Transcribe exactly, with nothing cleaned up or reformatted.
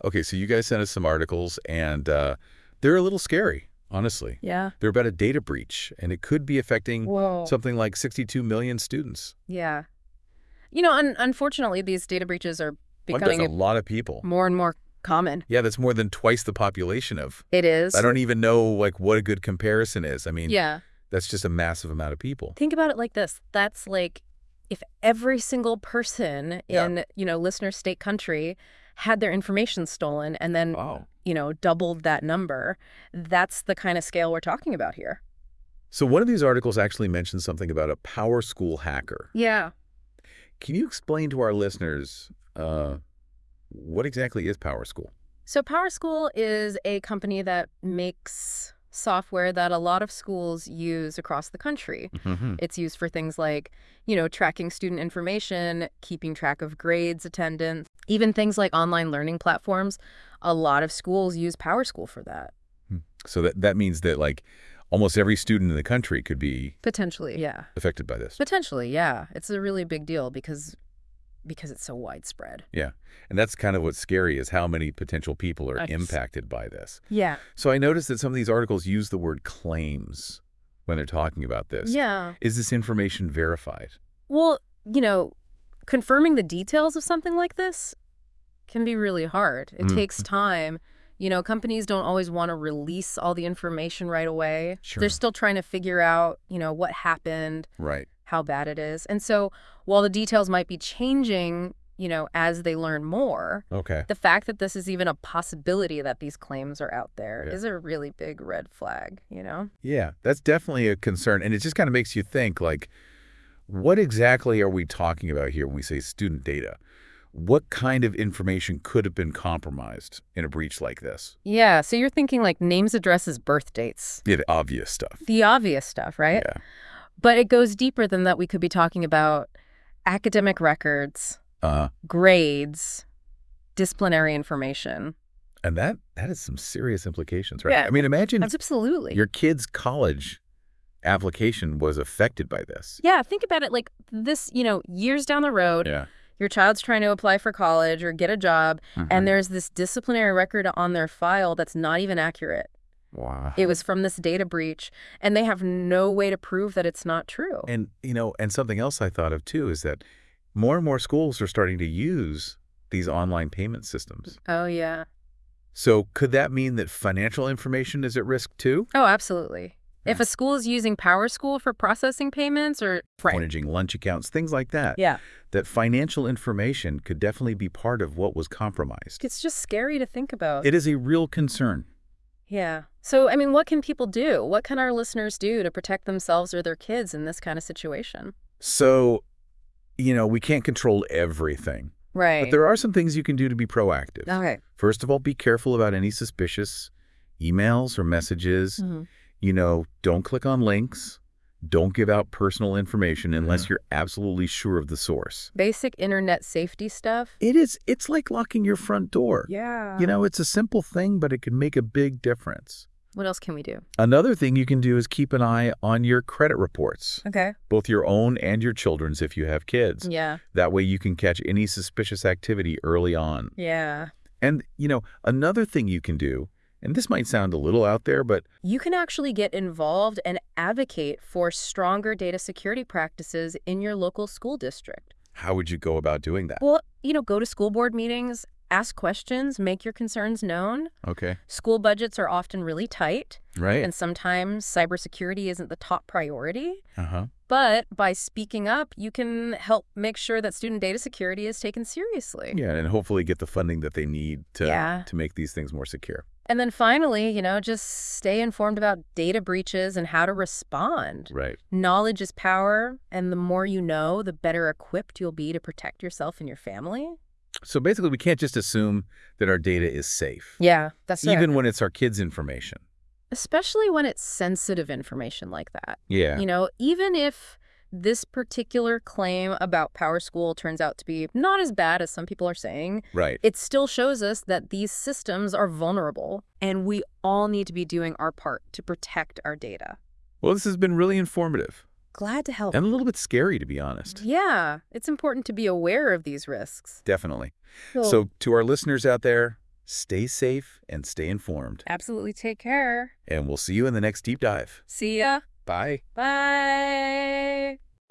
Okay, so you guys sent us some articles, and uh, they're a little scary, honestly. Yeah. They're about a data breach, and it could be affecting Whoa. something like sixty-two million students. Yeah. You know, un unfortunately, these data breaches are Well, that's becoming a lot of people. more and more common. Yeah, that's more than twice the population of. It is. I don't even know like what a good comparison is. I mean, Yeah. that's just a massive amount of people. Think about it like this. That's like if every single person Yeah. in, you know, listener state country had their information stolen and then, Wow. you know, doubled that number, that's the kind of scale we're talking about here. So one of these articles actually mentions something about a PowerSchool hacker. Yeah. Can you explain to our listeners uh, what exactly is PowerSchool? So PowerSchool is a company that makes software that a lot of schools use across the country. Mm-hmm. It's used for things like, you know, tracking student information, keeping track of grades, attendance, even things like online learning platforms. A lot of schools use PowerSchool for that. So that, that means that like almost every student in the country could be Potentially, yeah. affected by this. Potentially, yeah. It's a really big deal because because it's so widespread. Yeah. And that's kind of what's scary is how many potential people are I just- impacted by this. Yeah. So I noticed that some of these articles use the word claims when they're talking about this. Yeah. Is this information verified? Well, you know, confirming the details of something like this can be really hard. It Mm. takes time. You know, companies don't always want to release all the information right away. Sure. They're still trying to figure out, you know, what happened, Right. how bad it is. And so while the details might be changing, you know, as they learn more, Okay. the fact that this is even a possibility that these claims are out there Yeah. is a really big red flag, you know? Yeah, that's definitely a concern. And it just kind of makes you think, like, what exactly are we talking about here when we say student data? What kind of information could have been compromised in a breach like this? Yeah, so you're thinking like names, addresses, birth dates. Yeah, the obvious stuff. The obvious stuff, right? Yeah. But it goes deeper than that. We could be talking about academic records, Uh, grades, disciplinary information. and that that has some serious implications, right? Yeah. I mean, imagine Absolutely. your kid's college application was affected by this. Yeah, think about it like this, you know, years down the road, Yeah. your child's trying to apply for college or get a job, Mhm. and there's this disciplinary record on their file that's not even accurate. Wow. It was from this data breach, and they have no way to prove that it's not true. And, you know, and something else I thought of, too, is that more and more schools are starting to use these online payment systems. Oh, yeah. So could that mean that financial information is at risk, too? Oh, absolutely. If Yeah. a school is using PowerSchool for processing payments or... Managing lunch accounts, things like that. Yeah. That financial information could definitely be part of what was compromised. It's just scary to think about. It is a real concern. Yeah. So, I mean, what can people do? What can our listeners do to protect themselves or their kids in this kind of situation? So, you know, we can't control everything. Right. But there are some things you can do to be proactive. Okay. First of all, be careful about any suspicious emails or messages. Mm-hmm. You know, don't click on links. Don't give out personal information unless Mhm. you're absolutely sure of the source. Basic internet safety stuff. It is, it's like locking your front door. Yeah. You know, it's a simple thing, but it can make a big difference. What else can we do? Another thing you can do is keep an eye on your credit reports, Okay. both your own and your children's if you have kids. Yeah. That way you can catch any suspicious activity early on. Yeah. And, you know, another thing you can do, and this might sound a little out there, but You can actually get involved and advocate for stronger data security practices in your local school district. how would you go about doing that? Well, you know, go to school board meetings, ask questions, make your concerns known. Okay. School budgets are often really tight, Right. and sometimes cybersecurity isn't the top priority. Uh-huh. But by speaking up, you can help make sure that student data security is taken seriously. Yeah, and hopefully get the funding that they need to, Yeah. to make these things more secure. And then finally, you know, just stay informed about data breaches and how to respond. Right. Knowledge is power, and the more you know, the better equipped you'll be to protect yourself and your family. So basically, we can't just assume that our data is safe, Yeah, that's even when it's our kids' information. Especially when it's sensitive information like that. Yeah. You know, even if this particular claim about PowerSchool turns out to be not as bad as some people are saying, Right. it still shows us that these systems are vulnerable, and we all need to be doing our part to protect our data. Well, this has been really informative Glad to help. and a little bit scary, to be honest. Yeah, it's important to be aware of these risks. Definitely. So, So to our listeners out there, Stay safe and stay informed. Absolutely, take care. And we'll see you in the next deep dive. See ya. Bye. Bye.